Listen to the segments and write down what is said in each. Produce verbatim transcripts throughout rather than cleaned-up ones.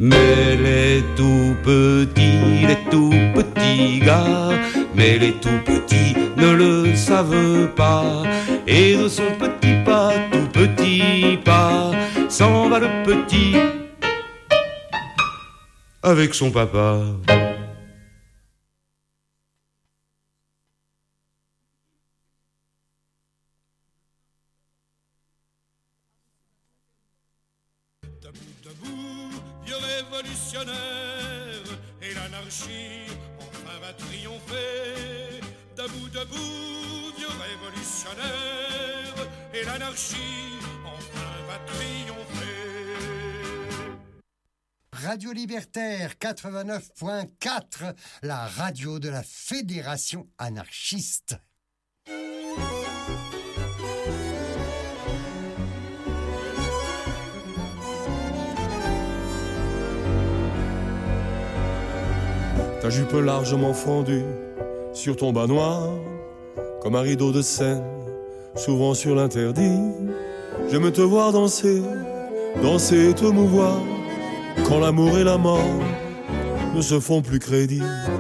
Mais les tout petits, les tout petits gars, mais les tout petits ne le savent pas. Et de son petit pas, tout petit pas, s'en va le petit avec son papa. Et l'anarchie enfin va triompher. Debout, debout, vieux révolutionnaire, et l'anarchie enfin va triompher. Radio Libertaire quatre-vingt-neuf point quatre, la radio de la Fédération anarchiste. Ta jupe largement fendue sur ton bas noir, comme un rideau de Seine, souvent sur l'interdit. J'aime te voir danser, danser et te mouvoir, quand l'amour et la mort ne se font plus crédit.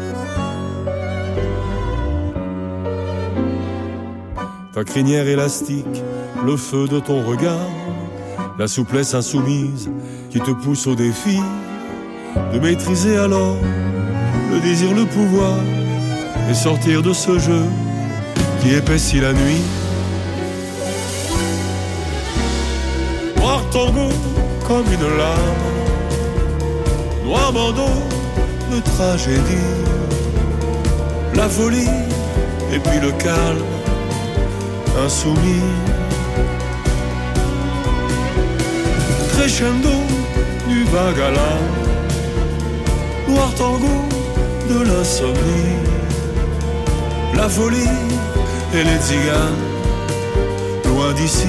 Ta crinière élastique, le feu de ton regard, la souplesse insoumise qui te pousse au défi de maîtriser alors le désir, le pouvoir, et sortir de ce jeu qui épaissit la nuit. Noir tango comme une larme, noir bandeau de tragédie, la folie et puis le calme insoumis. Crescendo du vague à l'âme, noir tango de l'insomnie, la folie et les tziganes, loin d'ici.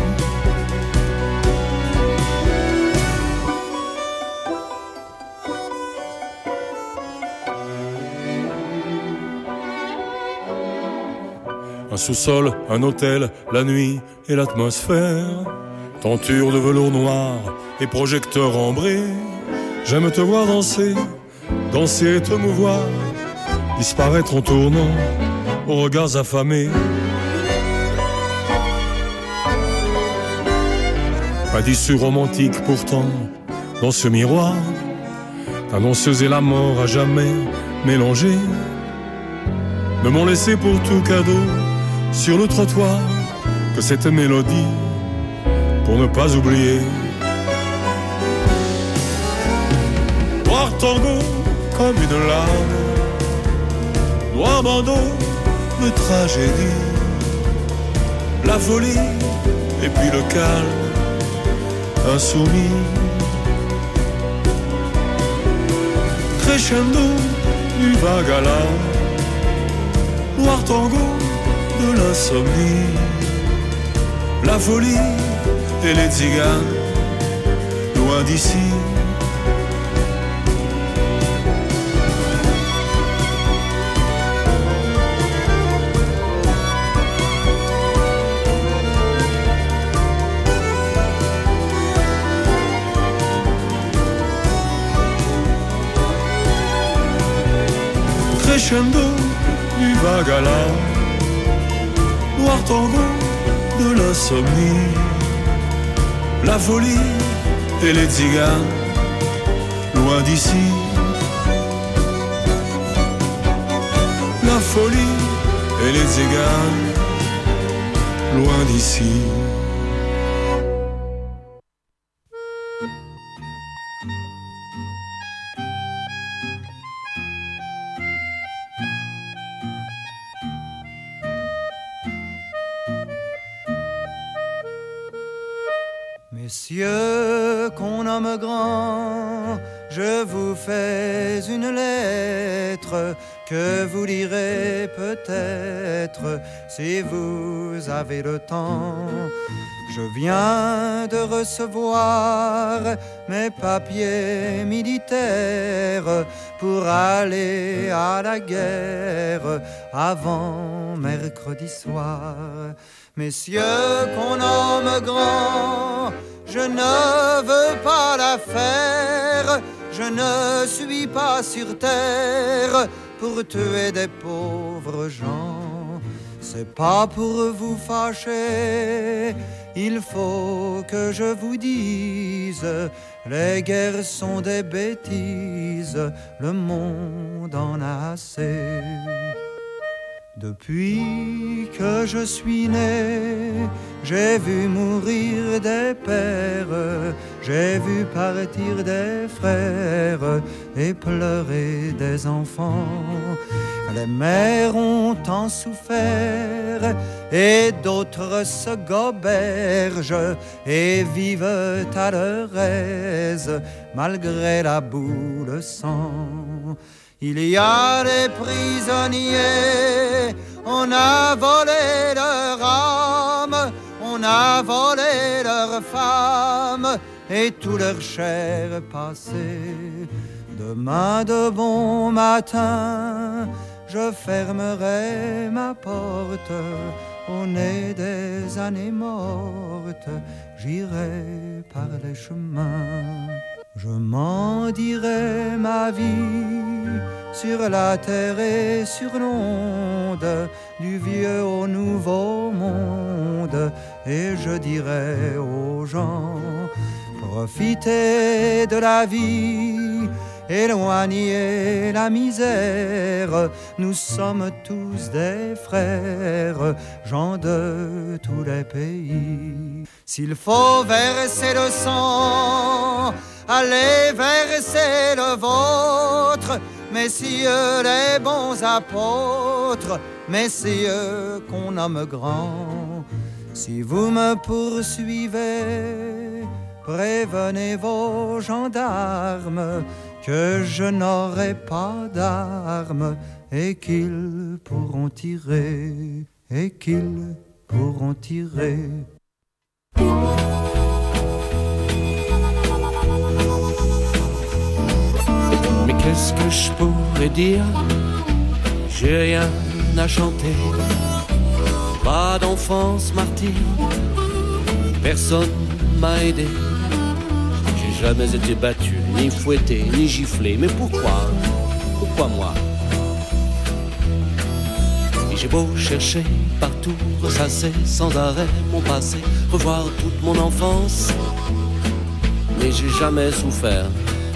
Un sous-sol, un hôtel, la nuit et l'atmosphère, tenture de velours noir et projecteurs ambrés. J'aime te voir danser, danser et te mouvoir, disparaître en tournant aux regards affamés. Pas d'issue romantique pourtant dans ce miroir, ta danseuse et la mort à jamais mélangées me m'ont laissé pour tout cadeau sur le trottoir que cette mélodie pour ne pas oublier. Noir tango comme une larme, noir bandeau de tragédie, la folie et puis le calme insoumis. Crescendo du vague à l'âme, noir tango de l'insomnie, la folie et les tziganes, loin d'ici. Crescendo du vague à l'âme, noir tango de l'insomnie, la folie et les tziganes, loin d'ici. La folie et les tziganes, loin d'ici. Messieurs qu'on nomme grand, je vous fais une lettre que vous lirez peut-être si vous avez le temps. Je viens de recevoir mes papiers militaires pour aller à la guerre avant mercredi soir. Messieurs qu'on nomme grand, je ne veux pas la faire, je ne suis pas sur terre pour tuer des pauvres gens. C'est pas pour vous fâcher, il faut que je vous dise, les guerres sont des bêtises, le monde en a assez. Depuis que je suis né, j'ai vu mourir des pères, j'ai vu partir des frères et pleurer des enfants. Les mères ont tant souffert et d'autres se gobergent et vivent à leur aise malgré la boue de sang. Il y a des prisonniers, on a volé leur âme, on a volé leurs femmes et tout leur chair passé. Demain de bon matin, je fermerai ma porte au nez des années mortes, j'irai par les chemins. Je m'en dirai ma vie sur la terre et sur l'onde, du vieux au nouveau monde, et je dirai aux gens, profitez de la vie, éloignez la misère, nous sommes tous des frères, gens de tous les pays. S'il faut verser le sang, allez verser le vôtre, messieurs les bons apôtres, messieurs qu'on nomme grands. Si vous me poursuivez, prévenez vos gendarmes que je n'aurai pas d'armes et qu'ils pourront tirer, et qu'ils pourront tirer. Mais qu'est-ce que je pourrais dire? J'ai rien à chanter. Pas d'enfance martyre, personne m'a aidé. J'ai jamais été battu, ni fouetté, ni giflé. Mais pourquoi? Pourquoi moi? Et j'ai beau chercher partout, ressasser sans arrêt mon passé, revoir toute mon enfance, mais j'ai jamais souffert.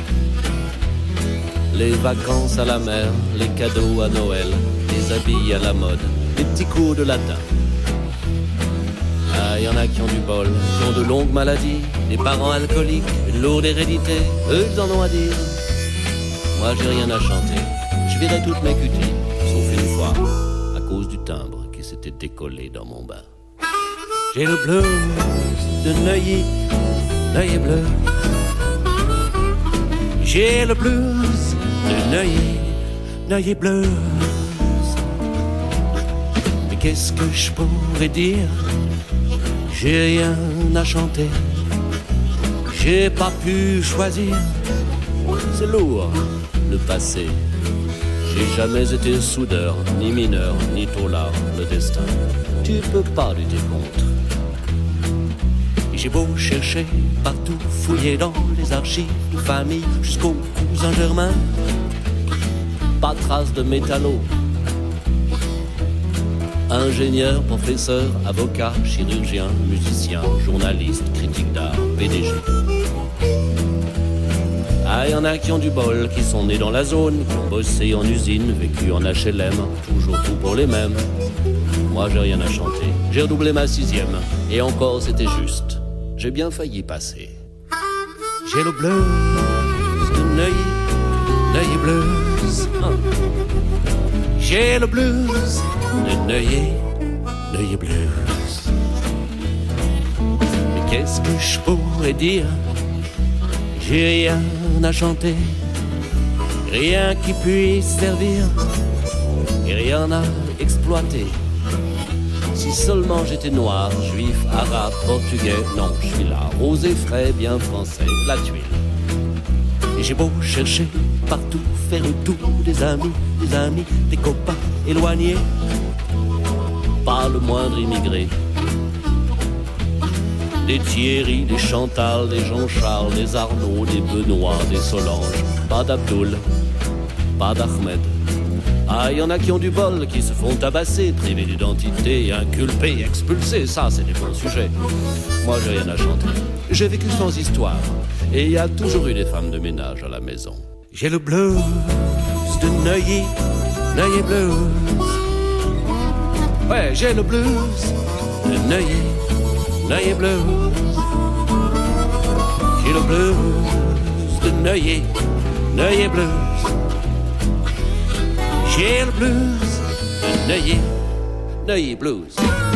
Les vacances à la mer, les cadeaux à Noël, les habits à la mode, les petits cours de latin. Ah, y en a qui ont du bol, qui ont de longues maladies, des parents alcooliques, une lourde hérédité, eux ils en ont à dire. Moi j'ai rien à chanter, je verrai toutes mes cuties, sauf une fois, à cause du timbre qui s'était décollé dans mon bain. J'ai le blues de Neuilly, Neuilly bleu. J'ai le blues de Neuilly, Neuilly blues. Mais qu'est-ce que je pourrais dire? J'ai rien à chanter, j'ai pas pu choisir. C'est lourd, le passé. J'ai jamais été soudeur, ni mineur, ni taulard. Le destin, tu peux pas lutter contre. Et j'ai beau chercher partout, fouiller dans les archives de famille jusqu'au cousin germain, pas trace de métallo. Ingénieur, professeur, avocat, chirurgien, musicien, journaliste, critique d'art, P D G. Ah, y en a qui ont du bol, qui sont nés dans la zone, qui ont bossé en usine, vécu en H L M, toujours tout pour les mêmes. Moi j'ai rien à chanter, j'ai redoublé ma sixième, et encore c'était juste, j'ai bien failli passer. J'ai le blues de Neuilly, Neuilly blues. J'ai le blues de Neuilly, Neuilly blues. Mais qu'est-ce que je pourrais dire? J'ai rien à chanter, rien qui puisse servir, et rien à exploiter. Si seulement j'étais noir, juif, arabe, portugais, non, je suis là, rosé, frais, bien français, la tuile. Et j'ai beau chercher partout, faire le tour des amis, des amis, des copains éloignés, pas le moindre immigré. Des Thierry, des Chantal, des Jean-Charles, des Arnaud, des Benoît, des Solange, pas d'Abdoul, pas d'Ahmed. Ah, y en a qui ont du bol, qui se font tabasser, privés d'identité, inculpés, expulsés. Ça, c'est des bons sujets. Moi, j'ai rien à chanter. J'ai vécu sans histoire. Et il y a toujours eu des femmes de ménage à la maison. J'ai le blues de Neuilly, Neuilly Blues. Ouais, j'ai le blues de Neuilly, Neuilly Blues. J'ai le blues de Neuilly, Neuilly Blues. J'ai le blues de Neuilly, Neuilly Blues.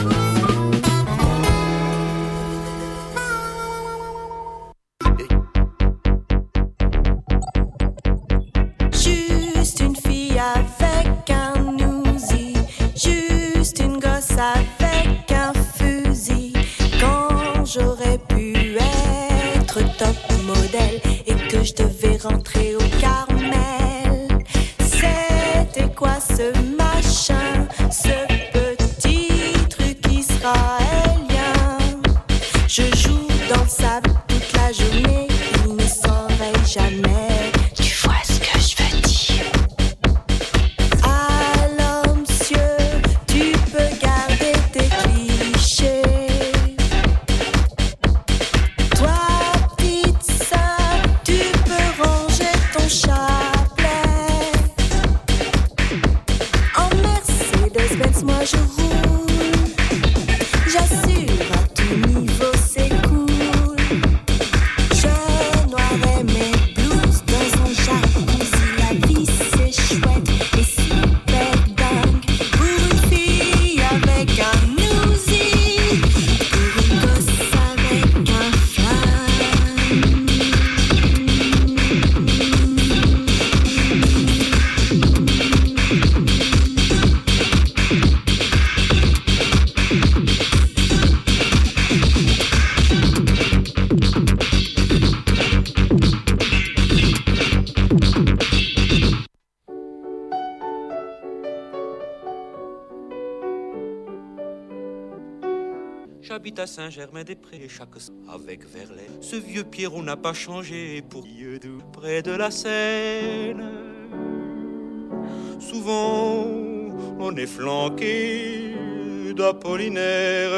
Juste une fille avec un Uzi, juste une gosse avec un fusil. Quand j'aurais pu être top modèle et que je devais rentrer au Carmel, c'était quoi ce machin, ce petit truc israélien? Je joue dans le sable toute la journée, il ne s'en réveille jamais. Tu vois ce que je veux dire? Alors monsieur, tu peux garder tes clichés. Toi petite sœur, tu peux ranger ton chapelet. En Mercedes-Benz, moi je roule. J'assure à tout niveau, c'est cool. Je noirais mes blues dans un jacuzzi. La vie c'est chouette et super dingue. Pour une fille avec un Uzi, pour une gosse avec un flingue. J'habite à Saint-Germain-des-Prés, chaque avec Verlaine. Ce vieux Pierrot n'a pas changé pour Dieudou, près de la Seine. Souvent, on est flanqué d'Apollinaire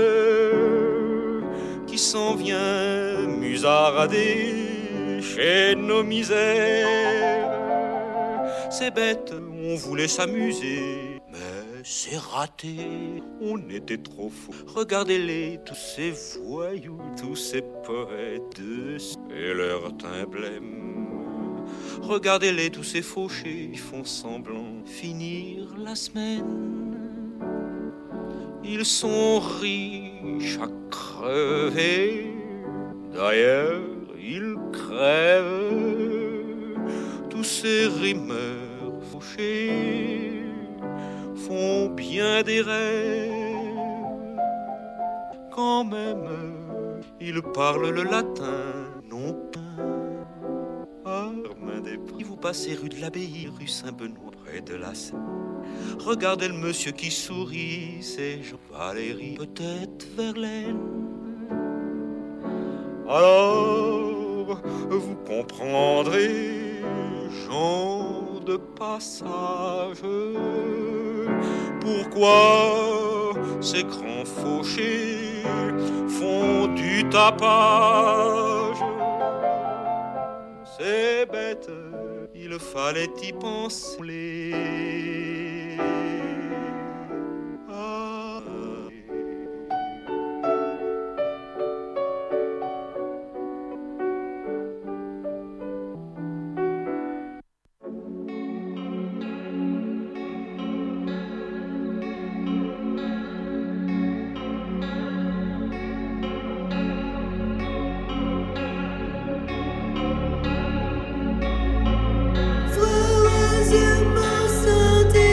qui s'en vient musarader chez nos misères. C'est bête, on voulait s'amuser, mais c'est raté. On était trop fous. Regardez-les, tous ces voyous, tous ces poètes et leur teint blême. Regardez-les, tous ces fauchés, ils font semblant finir la semaine. Ils sont riches à crever. D'ailleurs, ils crèvent. Tous ces rimeurs fauchés font bien des rêves. Quand même, ils parlent le latin, non pas. Armin des Prix, vous passez rue de l'Abbaye, rue Saint-Benoît, près de la Seine. Regardez le monsieur qui sourit, c'est Jean Valéry, peut-être Verlaine. Alors, vous comprendrez, gens de passage, pourquoi ces grands fauchés font du tapage. C'est bête, il fallait y penser. Ah. Froisemment sentait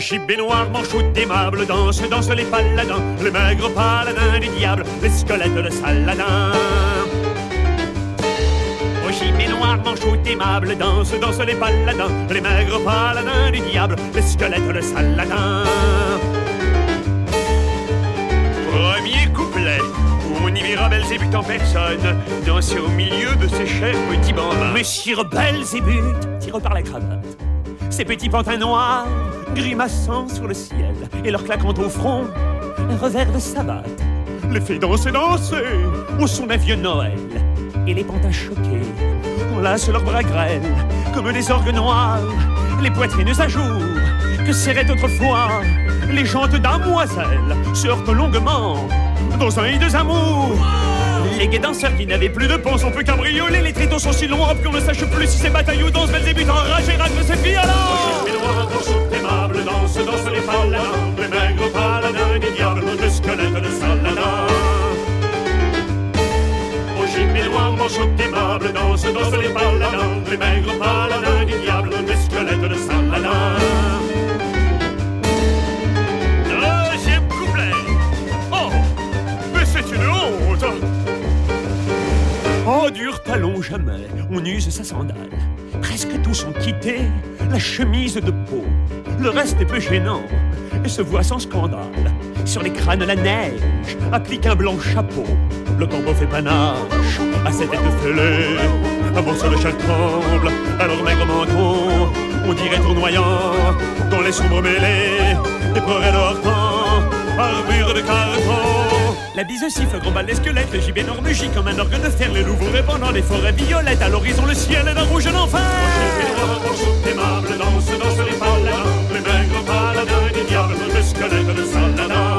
gibet noir, manchoute aimable, danse, danse les paladins, les maigres paladins du diable, les squelettes de Saladin. Au gibet noir, manchoute aimable, danse, danse les paladins, les maigres paladins du diable, les squelettes de Saladin. Premier couplet, où on y verra Belzébuth en personne, danser au milieu de ses chers petits bambins. Mais sire Belzébuth tire par la cravate ces petits pantins noirs, grimaçant sur le ciel, et leur claquant au front un revers de savate. Les fait danser, danser au son d'un vieux Noël, et les pantins choqués enlacent leurs bras grêles, comme des orgues noirs, les poitrines à jour, que serraient autrefois les jantes damoiselles, se heurtent longuement dans un hideux amour. Les gays danseurs qui n'avaient plus de panse, on peut cabrioler. Les tréteaux sont si longs qu'on ne sache plus si c'est bataille ou danse. Belzébuth enragé racle ses filles alors. Les noirs danse aimable, danse, danse les paladins, les maigres paladins des diables, le squelette de Saladin. Au gibet noir, manchoute aimable, danse, danse les paladins, les maigres paladins des diables, le squelette de Saladin. Deuxième couplet. Oh, mais c'est une honte. Oh, dur talon, jamais on use sa sandale. Presque tous ont quitté la chemise de peau. Le reste est peu gênant et se voit sans scandale. Sur les crânes, la neige applique un blanc chapeau. Le corbeau fait panache à cette tête fêlée. Un morceau de châle tremble à leur maigre menton. On dirait tournoyant dans les sombres mêlées des forêts d'ortan, armure de carton. La bise siffle, gros bal des squelettes, le gibet noir mugit comme un orgue de fer, les louveaux répandant des forêts violettes, à l'horizon le ciel est d'un rouge d'enfer. Au gibet noir, manchoute aimable, danse, danse les paladins, les maigres paladins des diables, le squelette de Saladin.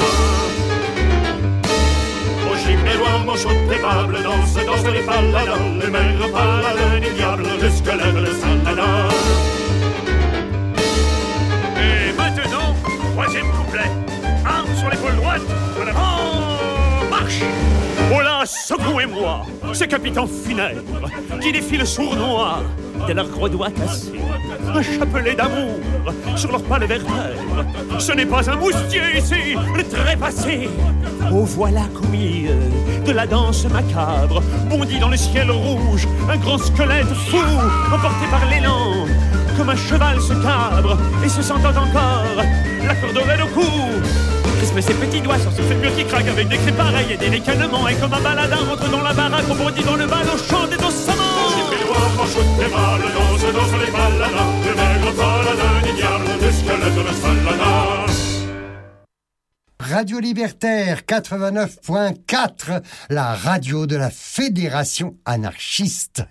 Au gibet noir, manchoute aimable, danse, danse les paladins, les maigres paladins des diables, le squelette de Saladin. Et maintenant, troisième couplet, arme sur l'épaule droite, en avant. Oh là, secouez-moi, ces capitaines funèbres qui défilent sournois de leurs gros doigts cassés, un chapelet d'amour sur leurs pâles vertèbres. Ce n'est pas un moustier ici, le trépassé. Oh voilà qu'au milieu de la danse macabre bondit dans le ciel rouge un grand squelette fou, emporté par l'élan, comme un cheval se cabre et se sentant encore la corde au cou. Crispe ses petits doigts sur ce fémur qui craque avec des cris pareils et des ricanements. Et comme un baladin rentre dans la baraque, on bondit dans le bal, on chante et doucement. Gibet noir, manchoute aimable, danse, danse les paladins, les maigres paladins du diable, le squelette de Saladin. Radio Libertaire quatre-vingt-neuf point quatre, la radio de la Fédération anarchiste.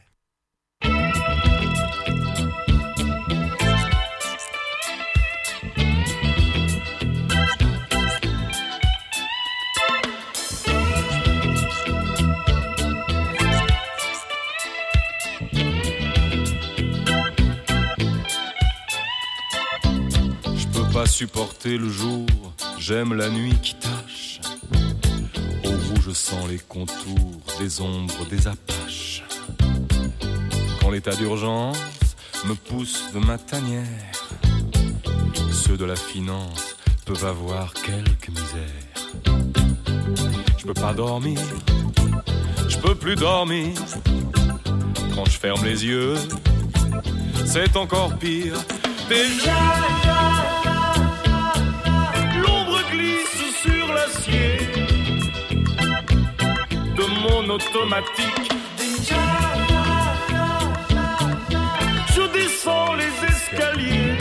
Pas supporter le jour, j'aime la nuit qui tâche. Au rouge je sens les contours des ombres des Apaches. Quand l'état d'urgence me pousse de ma tanière, ceux de la finance peuvent avoir quelques misères. Je peux pas dormir, je peux plus dormir. Quand je ferme les yeux, c'est encore pire. Déjà de mon automatique. Je descends les escaliers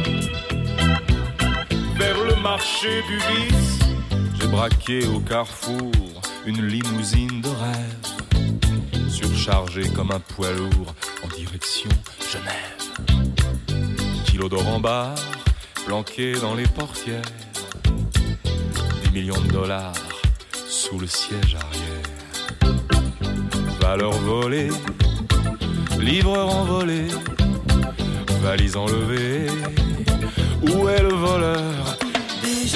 vers le marché du vice. J'ai braqué au carrefour une limousine de rêve, surchargée comme un poids lourd en direction Genève. Kilos d'or en barre, planqués dans les portières, dix millions de dollars sous le siège arrière. Valeur volée, livre envolé, valise enlevée. Où est le voleur? Déjà,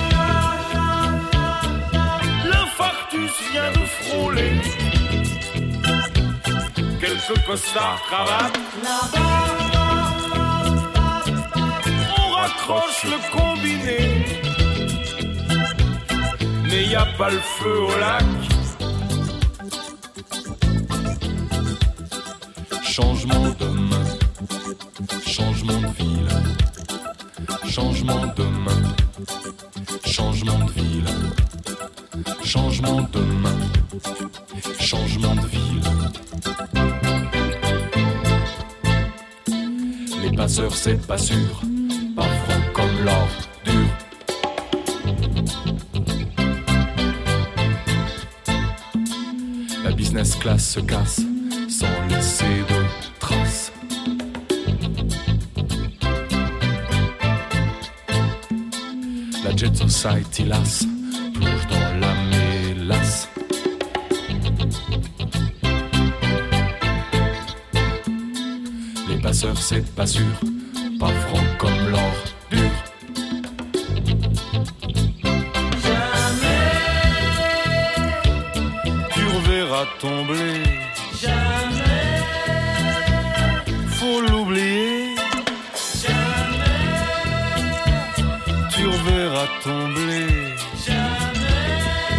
l'infarctus vient de frôler. Quelques costards cravates, on accroche le combiné. Mais y a pas le feu au lac. Changement de main, changement de ville, changement de main, changement de ville, changement de main, changement de ville. Les passeurs c'est pas sûr, pas franc comme l'or dur. La business class se casse sans laisser de traces. La Jet Society lasse, plonge dans la mélasse. Les passeurs c'est pas sûr, pas franc comme l'or dur. Jamais tu reverras ton blé. Jamais faut l'oublier. Jamais tu reverras ton blé. Jamais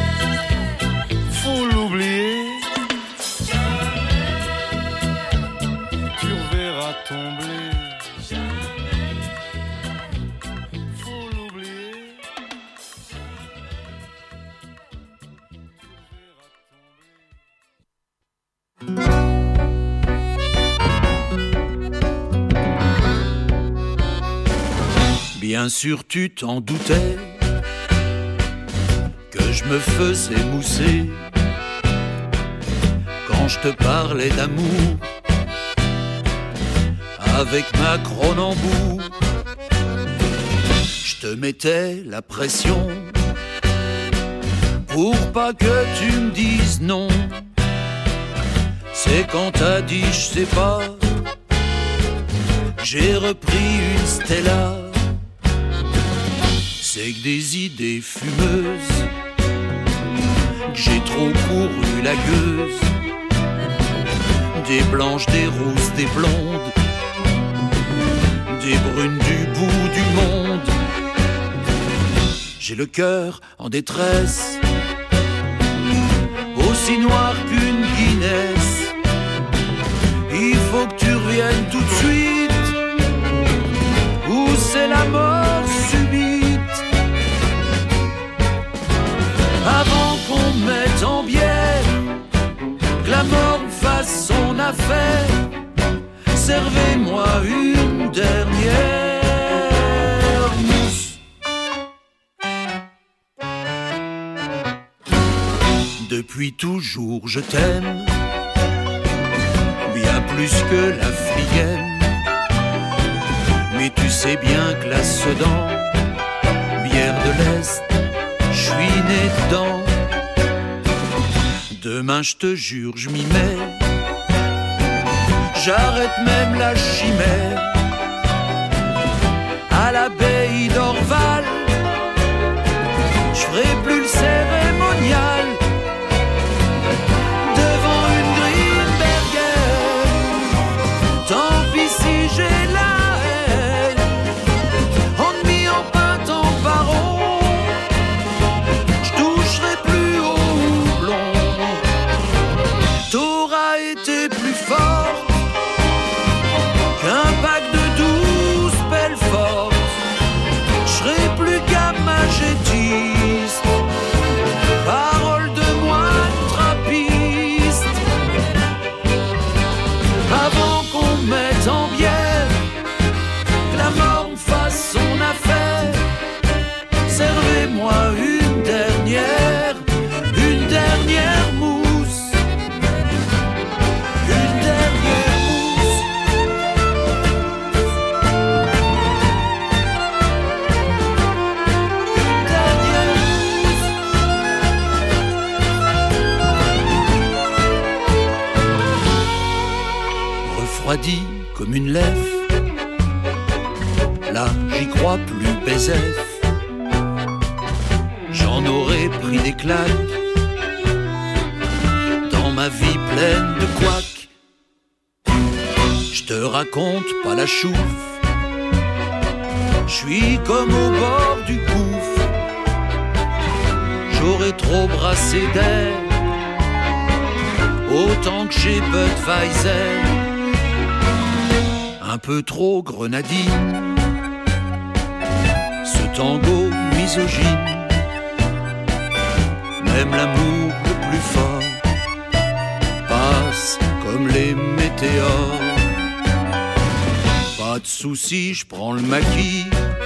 faut l'oublier. Jamais tu reverras ton blé. Jamais faut l'oublier. Bien sûr tu t'en doutais que je me faisais mousser quand je te parlais d'amour avec ma Cronenbourg. Je te mettais la pression pour pas que tu me dises non. C'est quand t'as dit je sais pas, j'ai repris une Stella. C'est que des idées fumeuses, que j'ai trop couru la gueuse. Des blanches, des roses, des blondes, des brunes du bout du monde. J'ai le cœur en détresse, aussi noir qu'une Guinness. Il faut que tu reviennes tout de suite, ou c'est la mort subite. Avant qu'on me mette en bière, que la mort fasse son affaire, servez-moi une dernière mousse. Depuis toujours je t'aime, bien plus que la flième. Mais tu sais bien que la Sedan, bière de l'Est, je suis né dedans. Demain je te jure je m'y mets, j'arrête même la chimère. À l'abbaye d'Orval, je ferai plus le cérémonial. Devant une Grimberger, tant pis si j'ai la haine. En demi, en pinte, en baron, je toucherai plus au houblon. T'auras été plus fort qu'un pack de douze belles fortes. Je serai plus gamagétiste, parole de moine trappiste. Avant qu'on me mette en bière, que la mort me fasse son affaire, servez-moi une dernière, une dernière mousse, une dernière mousse. Une dernière mousse. Refroidi comme une lèvre, là j'y crois plus baisef. J'en aurais pris des claques dans ma vie pleine de couacs. Je te raconte pas la chouffe je suis comme au bord du gouffre. J'aurais trop brassé d'air, autant que chez Budweiser. Un peu trop grenadine, ce tango misogyne. Même l'amour le plus fort passe comme les météores. Pas de soucis, je prends le maquis,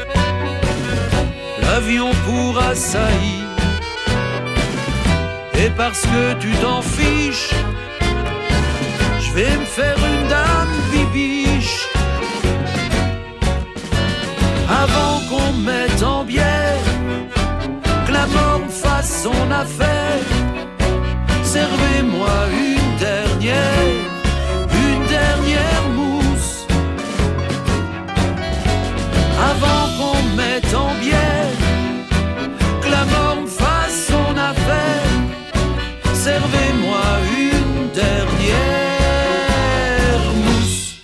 l'avion pour Assaï. Et parce que tu t'en fiches, je vais me faire une dame bibiche. Avant qu'on me mette en bière, que la mort me fasse son affaire, servez-moi une dernière, une dernière mousse. Avant qu'on me mette en bière, que la mort me fasse son affaire, servez-moi une dernière mousse.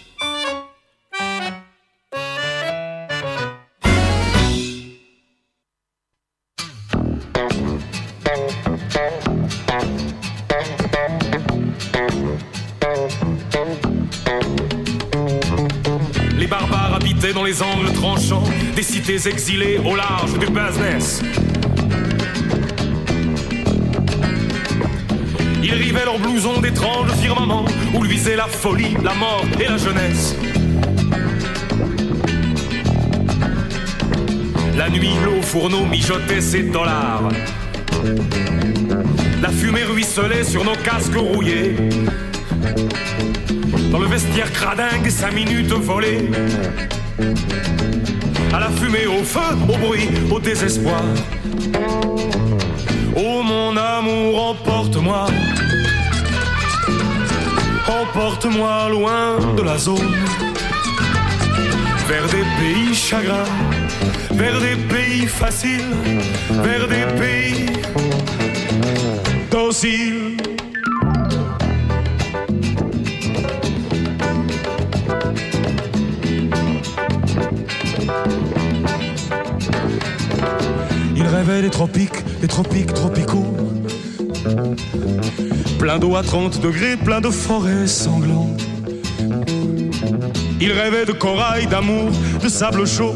Les barbares habitaient dans les angles tranchants des cités exilées au large du business. Ils rivaient leurs blousons d'étranges firmaments où luisaient la folie, la mort et la jeunesse. La nuit, l'eau fourneau mijotait ses dollars. La fumée ruisselait sur nos casques rouillés. Dans le vestiaire cradingue, cinq minutes volées. À la fumée, au feu, au bruit, au désespoir. Oh mon amour, emporte-moi. Emporte-moi loin de la zone, vers des pays chagrins, vers des pays faciles, vers des pays dociles. Il rêvait des tropiques, des tropiques tropicaux, plein d'eau à trente degrés, plein de forêts sanglantes. Il rêvait de corail, d'amour, de sable chaud.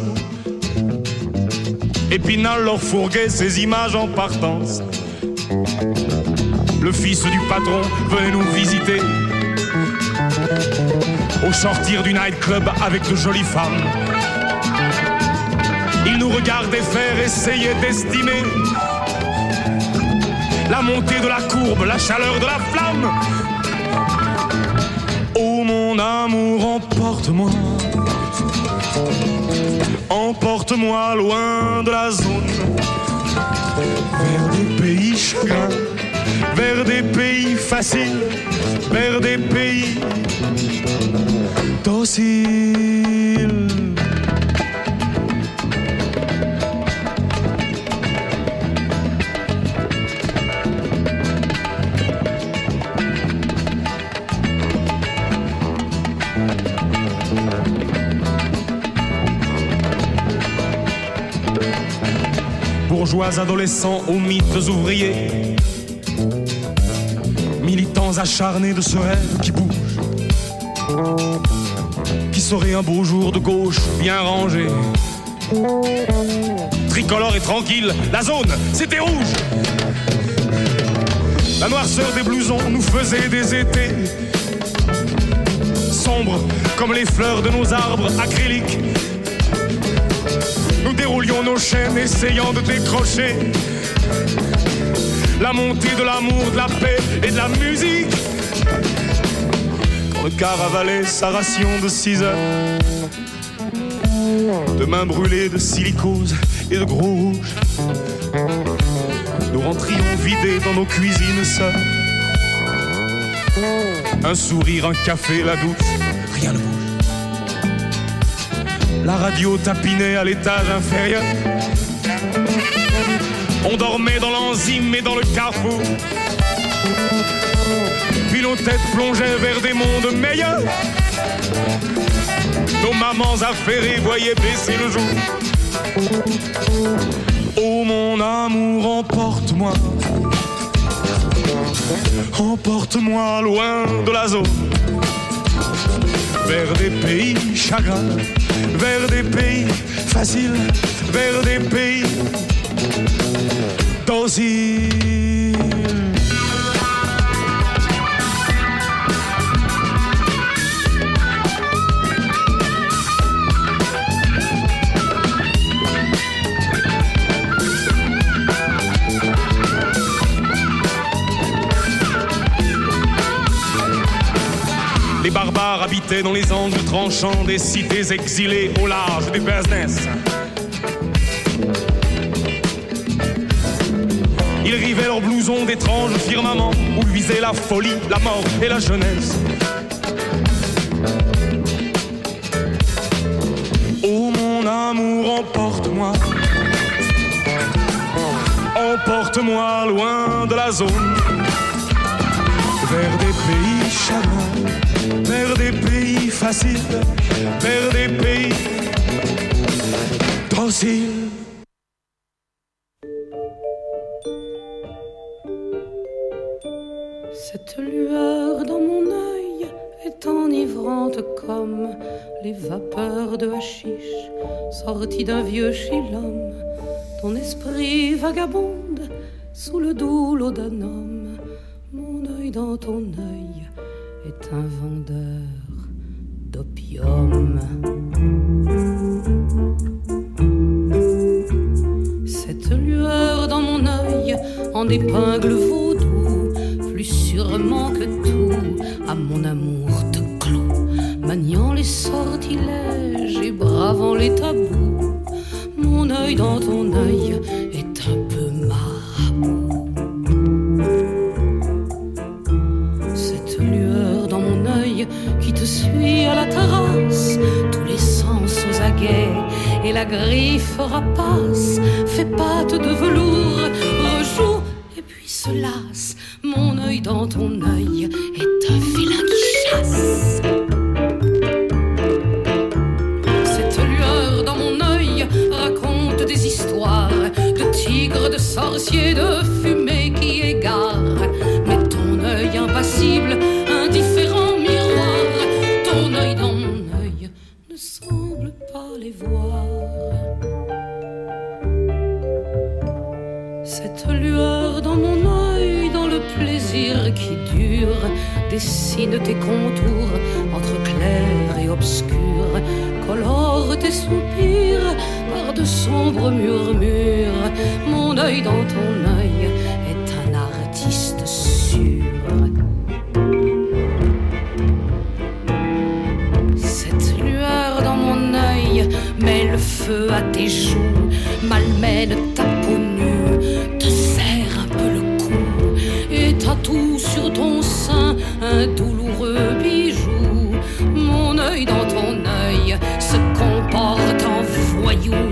Épinal leur fourguait ces images en partance. Le fils du patron venait nous visiter au sortir du nightclub avec de jolies femmes. Il nous regardait faire, essayait d'estimer la montée de la courbe, la chaleur de la flamme. Oh mon amour, emporte-moi. Emporte-moi loin de la zone, vers des pays chagrins, vers des pays faciles, vers des pays dociles. Bourgeois adolescents aux mythes ouvriers, militants acharnés de ce rêve qui bouge, qui serait un beau jour de gauche bien rangé, tricolore et tranquille, la zone c'était rouge. La noirceur des blousons nous faisait des étés sombres comme les fleurs de nos arbres acryliques. Nous déroulions nos chaînes essayant de décrocher la montée de l'amour, de la paix et de la musique. Quand le car avalait sa ration de six heures, de mains brûlées de silicose et de gros rouge, nous rentrions vidés dans nos cuisines seules. Un sourire, un café, la douce, rien ne bouge. La radio tapinait à l'étage inférieur. On dormait dans l'enzyme et dans le carrefour. Puis nos têtes plongeaient vers des mondes meilleurs. nos mamans affairées voyaient baisser le jour. Oh mon amour, emporte-moi, emporte-moi loin de la zone, vers des pays chagrins, vers des pays faciles, vers des pays dociles. Les barbares habitaient dans les angles tranchants des cités exilées au large des business. Ils rivaient leurs blousons d'étranges firmaments où luisaient la folie, la mort et la jeunesse. Oh mon amour, emporte-moi, emporte-moi loin de la zone, vers des pays chagrins, vers des pays faciles, vers des pays dociles. Cette lueur dans mon œil est enivrante comme les vapeurs de hashish sorties d'un vieux chilhomme. Ton esprit vagabonde sous le doux lot d'un homme. Mon œil dans ton œil est un vendeur d'opium. Cette lueur dans mon œil en épingle vaudou, plus sûrement que tout, à mon amour te cloue, maniant les sortilèges et bravant les tabous. Mon œil dans ton œil est un peu marabout. Cette lueur dans mon œil qui te suit à la terrasse, tous les sens aux aguets et la griffe rapace, fait pâte de velours, rejoue et puis se lasse. Mon œil dans ton œil est un félin qui chasse. Cette lueur dans mon œil raconte des histoires de tigres, de sorciers, de fumée qui égare. Mais ton œil impassible, indifférent miroir, ton œil dans mon œil ne semble pas les voir. Cette lueur dans mon œil, dans le plaisir qui dure, dessine tes contours entre clair et obscur, colore tes soupirs par de sombres murmures. Mon œil dans ton œil est un artiste sûr. Cette lueur dans mon œil met le feu à tes joues, malmène ta peau nue, te serre un peu le cou et tatoue sur ton sein un douloureux bijou. Mon œil dans ton œil se comporte en voyou.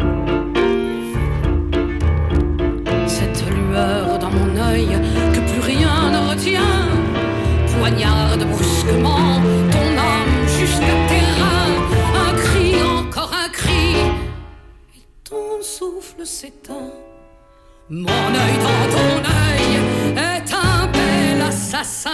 Cette lueur dans mon œil que plus rien ne retient poignarde brusquement ton âme jusqu'à tes reins. Un cri, encore un cri, et ton souffle s'éteint. Mon œil dans ton œil est un bel assassin.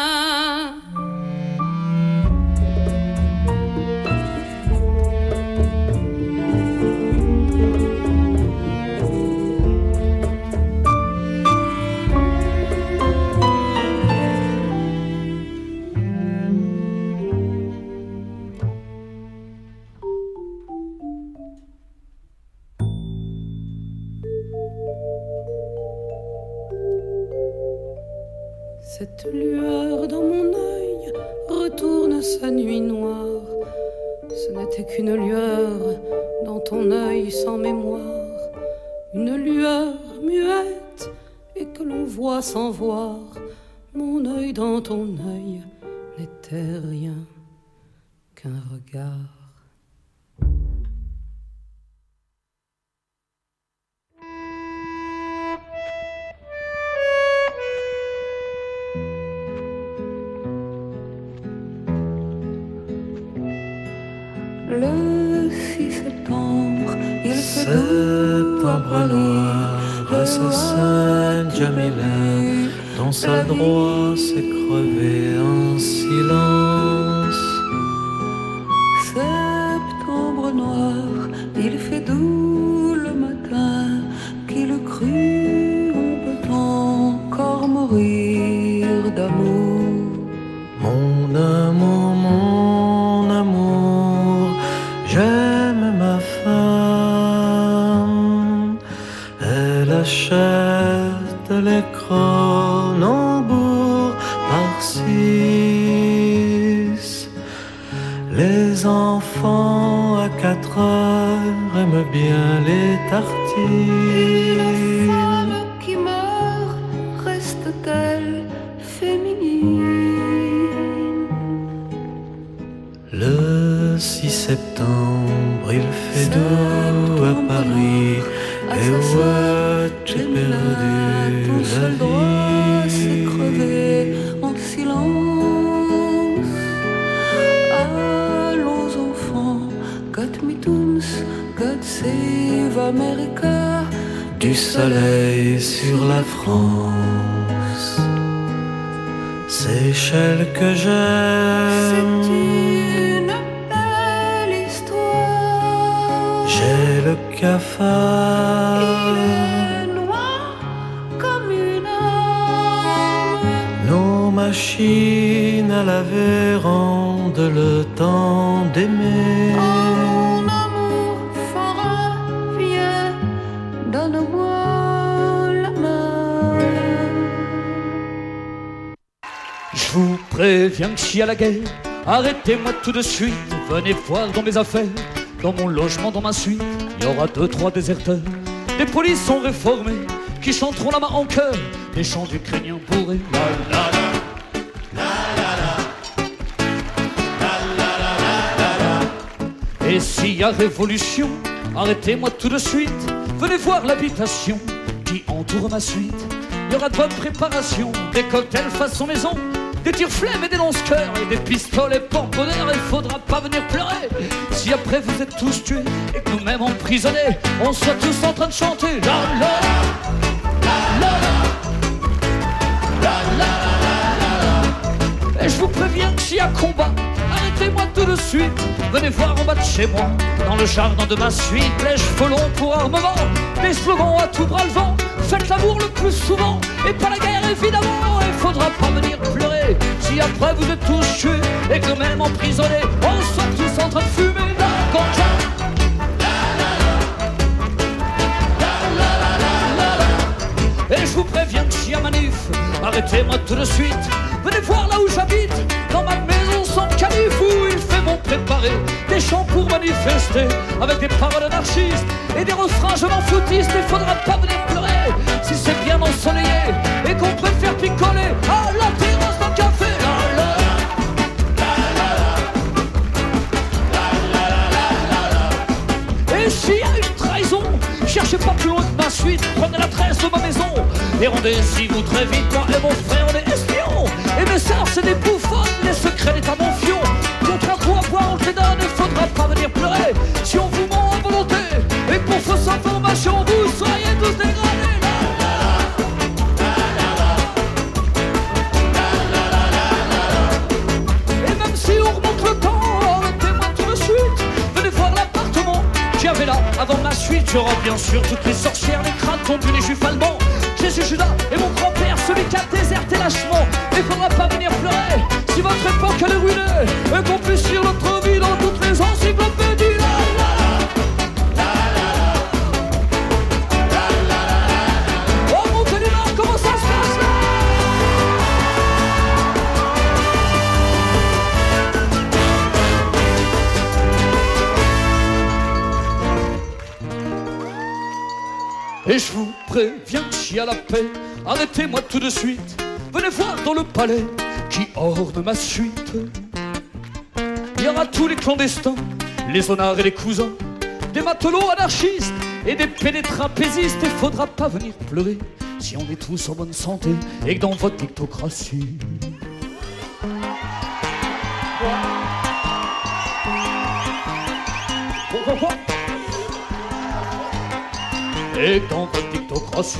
Cette lueur dans mon œil retourne à sa nuit noire. Ce n'était qu'une lueur dans ton œil sans mémoire, une lueur muette et que l'on voit sans voir. Mon œil dans ton œil n'était rien qu'un regard. Le six septembre, il fait septembre noir, à sa Saint-Jamila, ton sale droit s'est crevé en silence. Septembre noir, il fait doux le matin, qui le crut, on peut encore mourir d'amour. Mon amour, mon amour, j'aime ma femme. Elle achète les Cronenbourg par six. Les enfants à quatre heures aiment bien les tartines. La femme qui meurt reste-t-elle féminine? Le six septembre, il fait doux à Paris. Et où as-tu perdu ton la seul droit s'est vie? crevé en silence. Allons enfants, God me tunes, God save America. Du soleil sur la France, Seychelles que j'aime. C'est une belle histoire. J'ai le cafard. Il est noir comme une âme. Nos machines à laver rendent le temps d'aimer. Oh, mon amour fort, viens, donne-moi la main. Je vous préviens que s'il y a la guerre, arrêtez-moi tout de suite. Venez voir dans mes affaires, dans mon logement, dans ma suite. Il y aura deux, trois déserteurs, des polices sont réformés, qui chanteront la main en chœur, des chants ukrainiens bourrés. La, la, la. Et s'il y a révolution, arrêtez-moi tout de suite. Venez voir l'habitation qui entoure ma suite. Il y aura de bonnes préparations, des cocktails façon maison, des tire-flemmes et des lance-cœurs et des pistolets pomponnaires. Il faudra pas venir pleurer si après vous êtes tous tués et que nous-mêmes emprisonnés, on soit tous en train de chanter la la la la la la la. Et je vous préviens que s'il y a combat, arrêtez-moi tout de suite. Venez voir en bas de chez moi, dans le jardin de ma suite, les cheveux longs pour armement, des slogans à tout bras le vent. Faites l'amour le plus souvent, et pas la guerre évidemment. Il faudra pas venir pleurer si après vous êtes tous tués et que même emprisonnés, on soit tous en train de fumer la ganja. Et je vous préviens que s'il y a manif, arrêtez-moi tout de suite. Venez voir là où j'habite, dans ma maison sans calife, où il fait bon préparer des chants pour manifester, avec des paroles anarchistes et des refrains je m'en foutiste. Il faudra pas venir pleurer si c'est bien ensoleillé et qu'on préfère picoler à la terrasse d'un café. La, la, la. Et s'il y a une trahison, cherchez pas plus loin que ma suite, prenez la tresse de ma maison et rendez-y-vous très vite. Moi et mon frère on est espions, et mes sœurs c'est des bouffonnes, les secrets d'état mon fion. Contre un coup à boire on te les donne, il faudra pas venir pleurer si on vous ment en volonté et pour fausse information vous soyez tous dégradés. Et même si on remonte le temps, arrêtez-moi tout de suite. Venez voir l'appartement qu'il y avait là avant ma suite. Il y aura bien sûr toutes les sorcières, les crânes tombus, les juifs allemands, Jésus, Judas et mon grand-père, celui qui a déserté lâchement. Il faudra pas venir pleurer si votre époque elle est ruinée et qu'on puisse lire notre vie dans toutes les encyclopédies. La, la, la, la, la, la. Oh mon Dieu, comment ça se passe là? Et je vous préviens que s'il y a la paix, arrêtez-moi tout de suite. Venez voir dans le palais qui orne ma suite. Il y aura tous les clandestins, les honnards et les cousins, des matelots anarchistes et des pénétrapésistes. Il faudra pas venir pleurer si on est tous en bonne santé et que dans votre dictocratie et dans votre dictocratie.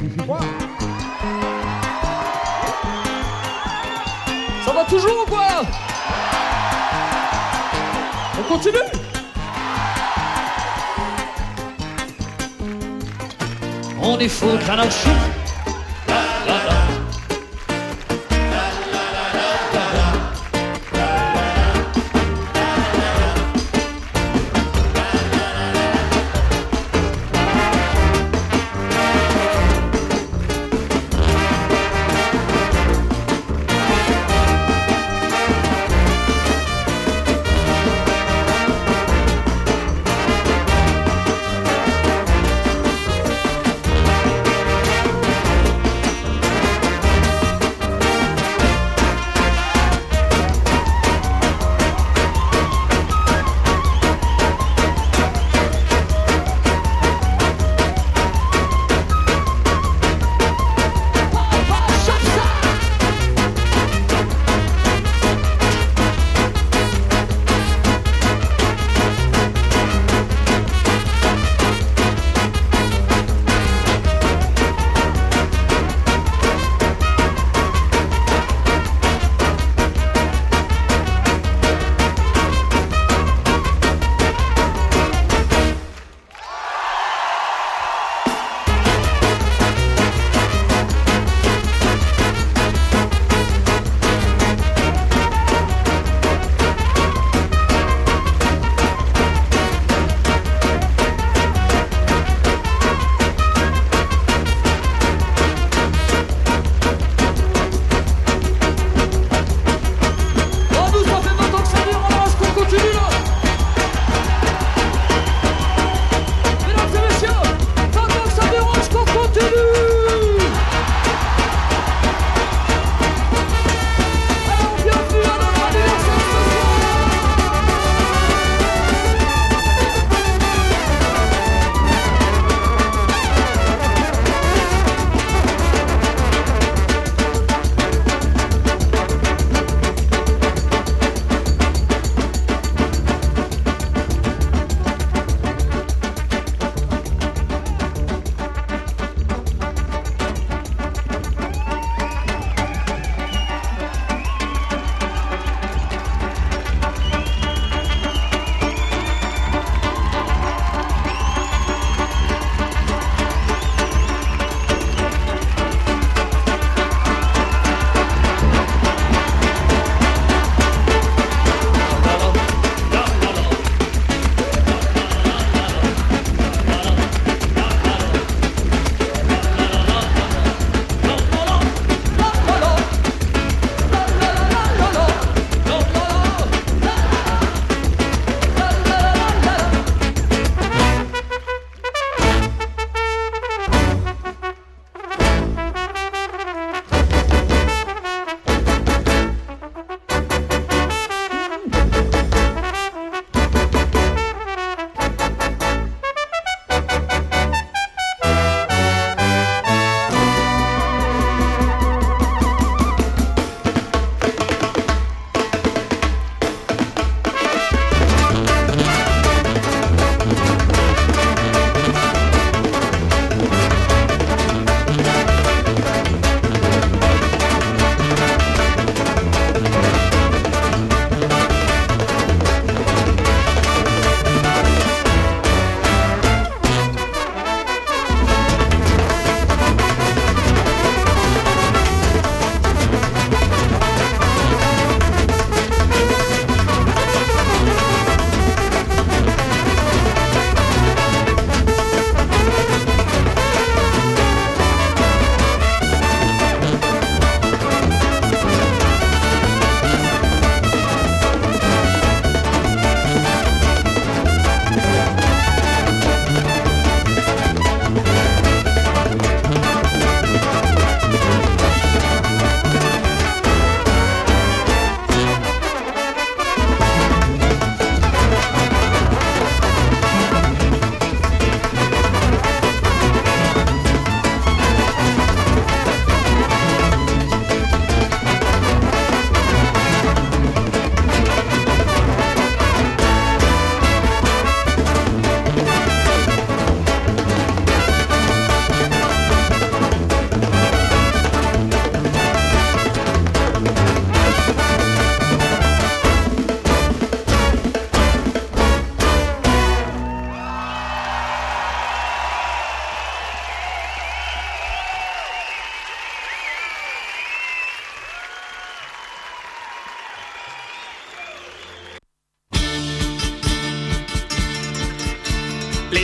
Ça va toujours ou quoi? On continue? On est faux de l'anarchie. La, la, la.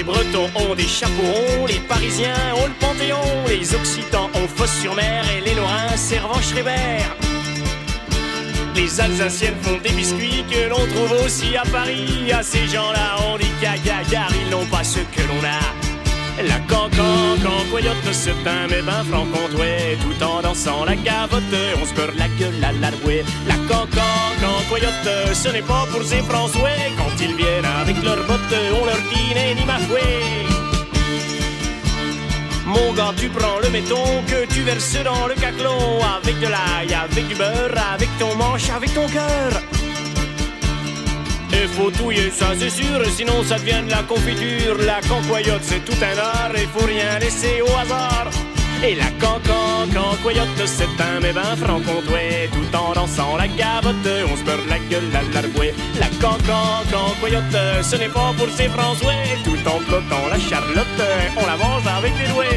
Les Bretons ont des chapeaux ronds, les Parisiens ont le Panthéon, les Occitans ont Fosse-sur-Mer et les Lorrains Servan-Schreiber. Les Alsaciennes font des biscuits que l'on trouve aussi à Paris. À ces gens-là on dit gaga car ils n'ont pas ce que l'on a. La cancan, cancoyote, c'est un mébin franc-comtois. Tout en dansant la gavotte, on se beurre la gueule à la rouée. La cancan, cancoyote, ce n'est pas pour ces François. Quand ils viennent avec leurs bottes, on leur dit ni ma fouet. Mon gars, tu prends le méton que tu verses dans le caclon. Avec de l'ail, avec du beurre, avec ton manche, avec ton cœur. Et faut touiller ça c'est sûr, sinon ça devient de la confiture. La cancoyote c'est tout un art et faut rien laisser au hasard. Et la cancan, cancoyote c'est un mébin franc-comtois. Tout en dansant la gavotte, on se beurre la gueule à l'arbouée. La cancan, cancoyote, ce n'est pas pour ces François. Tout en flottant la charlotte, on la mange avec les doigts.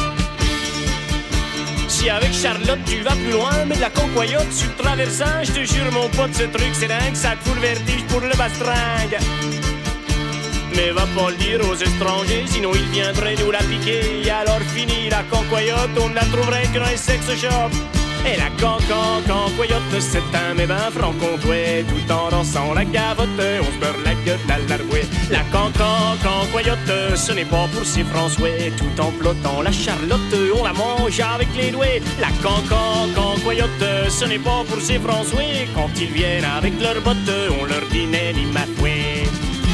Si avec Charlotte tu vas plus loin, mais de la cancoyote sur le traversin, je te jure mon pote ce truc c'est dingue, ça te fout le vertige pour le bastringue. Mais va pas le dire aux étrangers, sinon ils viendraient nous la piquer. Alors fini la cancoyote, on ne la trouverait que dans les sex shops. Et la cancan, cancoyote, c'est un mébin franc-comtois. Tout en dansant la gavotte, on se beurre la gueule à l'arbouée. La cancan, cancoyote, ce n'est pas pour ces François. Tout en plottant la charlotte, on la mange avec les doigts. La cancan, cancoyote, ce n'est pas pour ces François. Quand ils viennent avec leurs bottes, on leur dit ni ma fouet.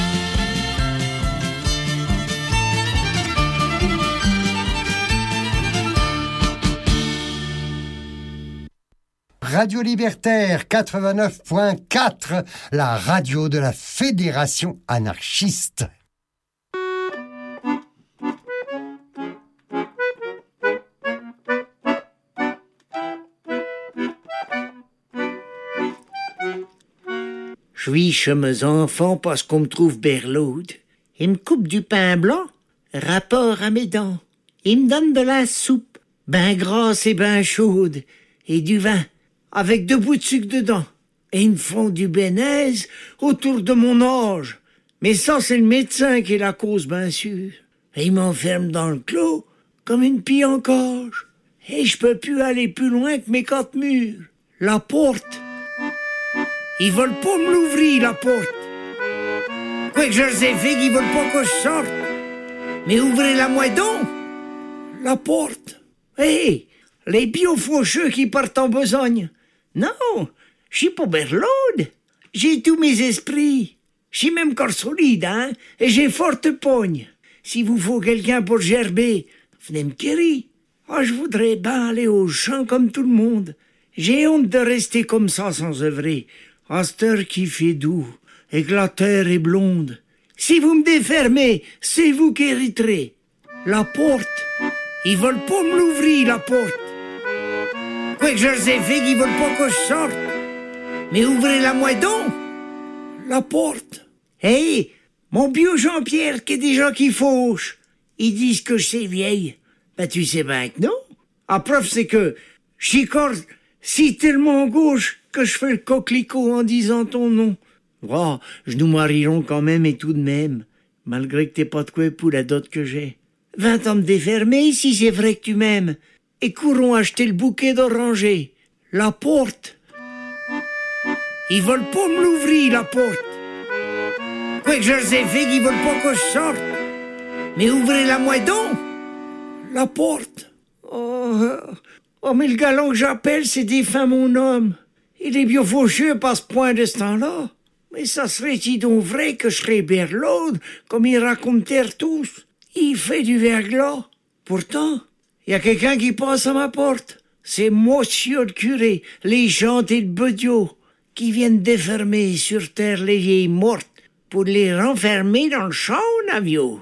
Radio Libertaire quatre-vingt-neuf point quatre, la radio de la Fédération anarchiste. Je suis chez mes enfants parce qu'on me trouve berlaude. Ils me coupent du pain blanc, rapport à mes dents. Ils me donnent de la soupe, ben grasse et ben chaude, et du vin, avec deux bouts de sucre dedans. Et ils me font du bénèze autour de mon âge. Mais ça, c'est le médecin qui est la cause, bien sûr. Et il m'enferme dans le clos, comme une pie en cage. Et je peux plus aller plus loin que mes quatre murs. La porte. Ils veulent pas me l'ouvrir, la porte. Quoi que je les ai fait, ils veulent pas que je sorte. Mais ouvrez-la moi donc. La porte. Hé, hey, les biofaucheux qui partent en besogne. Non, je suis pas berlaude. J'ai tous mes esprits. Je suis même corps solide, hein, et j'ai forte pogne. Si vous faut quelqu'un pour gerber, venez me quérir. Ah, je voudrais bien aller au champ comme tout le monde. J'ai honte de rester comme ça sans œuvrer. À cette heure qui fait doux, et que la terre est blonde. Si vous me défermez, c'est vous qui hériterez. La porte, ils veulent pas me l'ouvrir, la porte. Quoi que je les ai fait, ils veulent pas que je sorte. Mais ouvrez-la moi donc. La porte. Hé, hey, mon bio Jean-Pierre qui est déjà qui fauche. Ils disent que je suis vieille. Ben tu sais bien que non. La preuve c'est que je suis corps si tellement gauche que je fais le coquelicot en disant ton nom. Oh, je nous marierons quand même et tout de même, malgré que t'aies pas de quoi pour la dot que j'ai. Vingt ans me défermer si c'est vrai que tu m'aimes. Et courons acheter le bouquet d'oranger. La porte. Ils veulent pas me l'ouvrir, la porte. Quoi que je les ai fait, ils veulent pas que je sorte. Mais ouvrez-la moi donc. La porte. Oh, oh mais le galon que j'appelle, c'est défunt mon homme. Il est bien faucheux par ce point de ce temps-là. Mais ça serait-il donc vrai que je serais berlaude, comme ils racontèrent tous? Il fait du verglas. Pourtant, il y a quelqu'un qui passe à ma porte. C'est monsieur le curé, les gens et le bediot, qui viennent défermer sur terre les vieilles mortes pour les renfermer dans le champ au navio.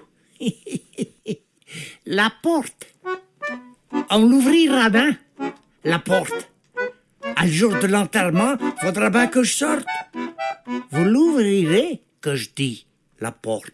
La porte. On l'ouvrira bien, la porte. À le jour de l'enterrement, faudra bien que je sorte. Vous l'ouvrirez, que je dis, la porte.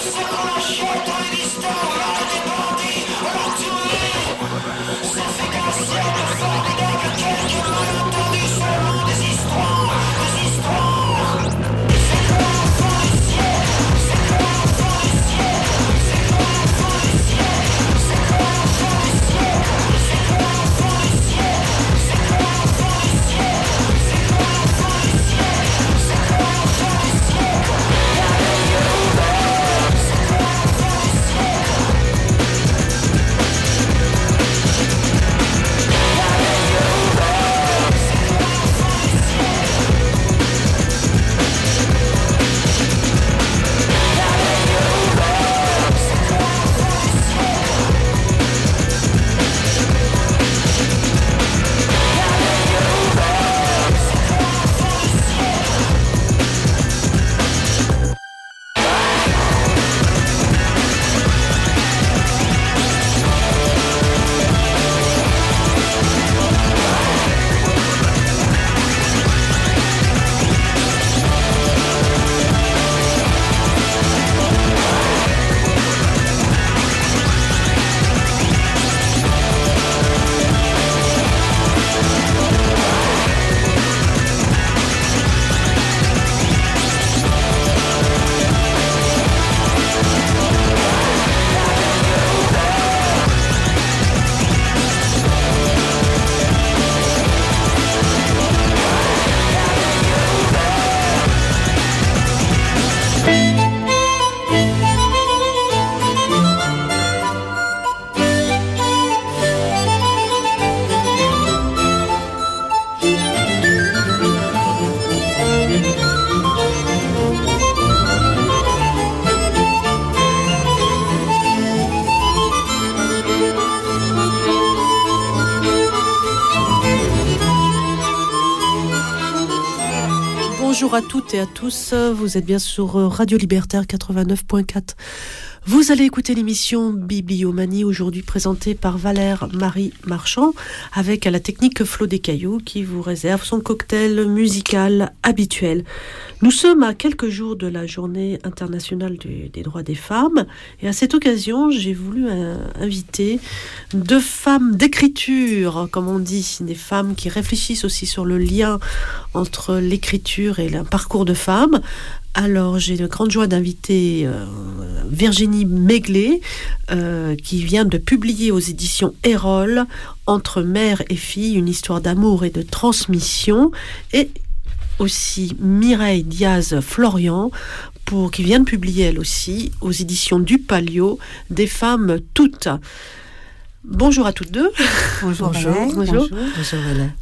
Bonjour à toutes et à tous, vous êtes bien sur Radio Libertaire quatre-vingt-neuf point quatre. Vous allez écouter l'émission Bibliomanie, aujourd'hui présentée par Valère Marie Marchand, avec à la technique Flo Descailloux qui vous réserve son cocktail musical habituel. Nous sommes à quelques jours de la journée internationale du, des droits des femmes, et à cette occasion, j'ai voulu euh, inviter deux femmes d'écriture, comme on dit, des femmes qui réfléchissent aussi sur le lien entre l'écriture et le parcours de femme. Alors, j'ai de grande joie d'inviter euh, Virginie Méglet, euh, qui vient de publier aux éditions Erol, Entre mère et fille, une histoire d'amour et de transmission, et aussi Mireille Diaz-Florian, pour, qui vient de publier elle aussi aux éditions du Palio, Des femmes toutes. Bonjour à toutes deux. Bonjour. Bonjour. Bonjour. Bonjour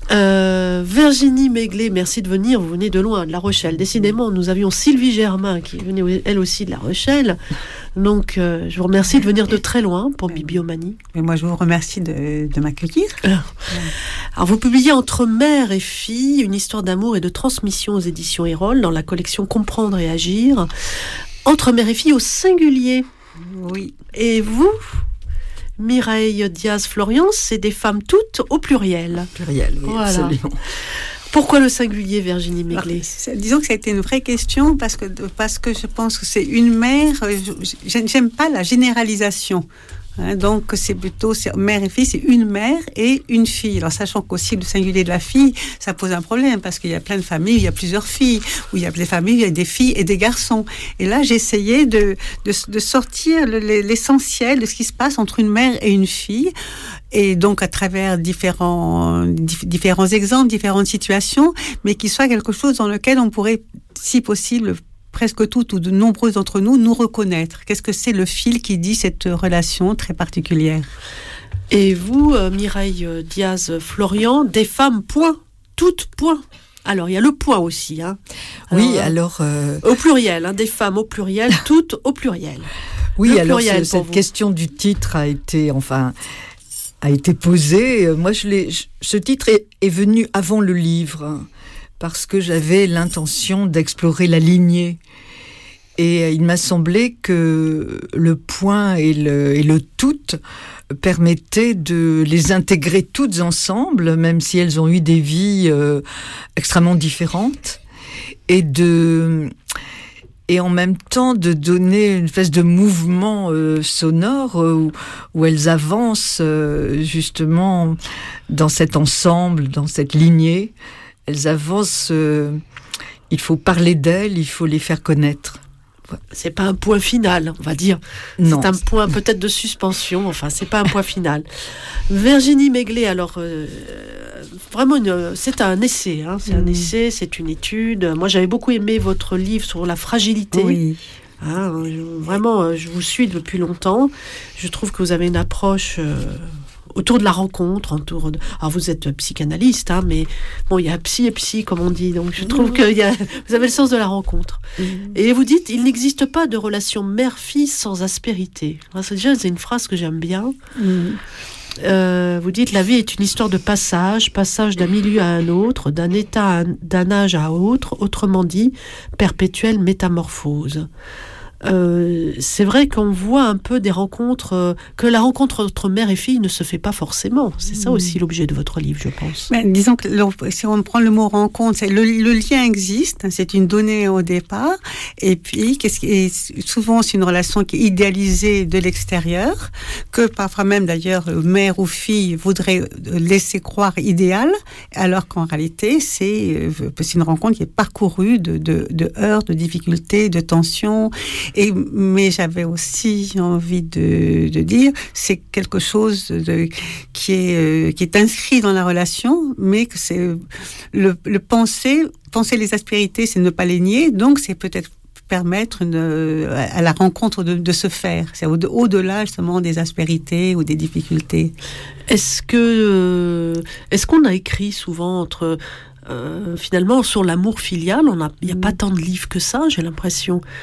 euh, Virginie Méglet, merci de venir. Vous venez de loin, de La Rochelle. Décidément, nous avions Sylvie Germain qui venait elle aussi de La Rochelle. Donc, euh, je vous remercie de venir de très loin pour Bibliomanie. Et moi, je vous remercie de, de m'accueillir. Alors, vous publiez Entre mère et fille, une histoire d'amour et de transmission aux éditions Erol, dans la collection Comprendre et agir. Entre mère et fille au singulier. Oui. Et vous, Mireille Diaz-Florian, c'est des femmes toutes au pluriel. Pluriel, oui, voilà. Absolument. Pourquoi le singulier, Virginie Méglet ? Alors, disons que ça a été une vraie question parce que, parce que je pense que c'est une mère. Je, j'aime pas la généralisation. Hein, donc c'est plutôt c'est mère et fille, c'est une mère et une fille. Alors sachant qu'aussi le singulier de la fille, ça pose un problème parce qu'il y a plein de familles, où il y a plusieurs filles, où il y a des familles, où il y a des filles et des garçons. Et là j'ai essayé de, de, de sortir le, l'essentiel de ce qui se passe entre une mère et une fille. Et donc à travers différents, différents exemples, différentes situations, mais qui soit quelque chose dans lequel on pourrait, si possible, presque toutes ou de nombreux d'entre nous, nous reconnaître. Qu'est-ce que c'est le fil qui dit cette relation très particulière ? Et vous, euh, Mireille Diaz-Florian, des femmes, point, toutes, point. Alors, il y a le point aussi. Hein. Alors, oui, alors... Euh... Au pluriel, hein, des femmes au pluriel, toutes au pluriel. Oui, le alors pluriel, ce, cette vous. question du titre a été, enfin... a été posée. Moi, je l'ai, ce titre est, est venu avant le livre, parce que j'avais l'intention d'explorer la lignée. Et il m'a semblé que le point et le, et le tout permettaient de les intégrer toutes ensemble, même si elles ont eu des vies euh, extrêmement différentes, et de, et en même temps de donner une espèce de mouvement euh, sonore euh, où, où elles avancent euh, justement dans cet ensemble, dans cette lignée. Elles avancent, euh, il faut parler d'elles, il faut les faire connaître. C'est pas un point final, on va dire. Non. C'est un point peut-être de suspension, enfin, c'est pas un point final. Virginie Maiglet, alors, euh, vraiment, une, c'est un essai, hein, c'est mmh. un essai, c'est une étude. Moi, j'avais beaucoup aimé votre livre sur la fragilité. Oui. Hein, je, vraiment, je vous suis depuis longtemps. Je trouve que vous avez une approche... Euh, autour de la rencontre, autour de... Alors vous êtes psychanalyste, hein, mais bon, il y a psy et psy, comme on dit, donc je trouve mmh. que y a... vous avez le sens de la rencontre. Mmh. Et vous dites, il n'existe pas de relation mère-fille sans aspérité. Alors, c'est déjà c'est une phrase que j'aime bien. Mmh. Euh, vous dites, la vie est une histoire de passage, passage d'un milieu à un autre, d'un état, à... d'un âge à autre, autrement dit, perpétuelle métamorphose. Euh, c'est vrai qu'on voit un peu des rencontres, euh, que la rencontre entre mère et fille ne se fait pas forcément. C'est ça aussi l'objet de votre livre, je pense. Ben, disons que le, si on prend le mot rencontre, c'est le, le lien existe, c'est une donnée au départ, et puis qu'est-ce qui est, souvent c'est une relation qui est idéalisée de l'extérieur, que parfois même d'ailleurs mère ou fille voudrait laisser croire idéal, alors qu'en réalité c'est, c'est une rencontre qui est parcourue de, de, de heurts, de difficultés, de tensions. Et, mais j'avais aussi envie de, de dire, c'est quelque chose de, qui est euh, qui est inscrit dans la relation, mais que c'est le, le penser, penser les aspérités, c'est ne pas les nier. Donc c'est peut-être permettre une, à la rencontre de, de se faire, c'est au, au-delà justement des aspérités ou des difficultés. Est-ce que euh, est-ce qu'on a écrit souvent entre Euh, finalement, sur l'amour filial, il n'y a mmh. pas tant de livres que ça, j'ai l'impression.